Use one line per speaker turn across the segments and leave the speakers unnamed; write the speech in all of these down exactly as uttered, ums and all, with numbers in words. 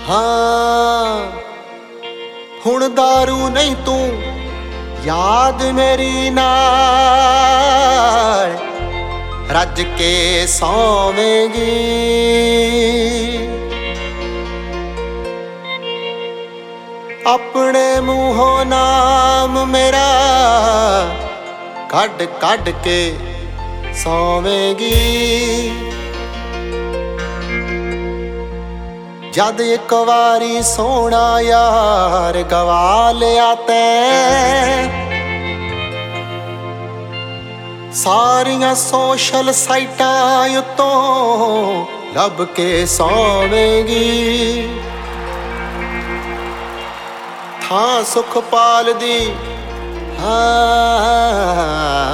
ਹਾਂ ਹੁਣ ਦਾਰੂ ਨਹੀਂ ਤੂੰ ਯਾਦ ਮੇਰੀ ਨਾਲ ਰੱਜ ਕੇ ਸੌਵੇਂਗੀ। ਆਪਣੇ ਮੂੰਹੋਂ ਨਾਮ ਮੇਰਾ ਕੱਢ ਕੱਢ ਕੇ ਸੌਵੇਂਗੀ। ਜਦ ਇੱਕ ਵਾਰੀ ਸੋਹਣਾ ਯਾਰ ਗਵਾ ਲਿਆ ਤੈਂ, ਸਾਰੀਆਂ ਸੋਸ਼ਲ ਸਾਈਟਾਂ ਉੱਤੋਂ ਲੱਭ ਕੇ ਸੌਵੇਂਗੀ। ਥਾਂ ਸੁਖਪਾਲ ਦੀ ਹਾਂ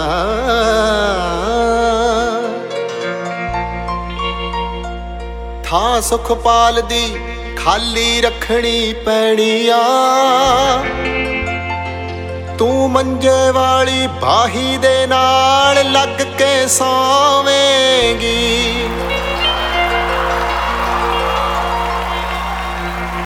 ਥਾਂ ਸੁਖਪਾਲ ਦੀ ਖਾਲੀ ਰੱਖਣੀ ਪੈਣੀ ਆ। ਤੂੰ ਮੰਜੇ ਵਾਲੀ ਬਾਹੀ ਦੇ ਨਾਲ ਲੱਗ ਕੇ ਸੌਵੇਂਗੀ।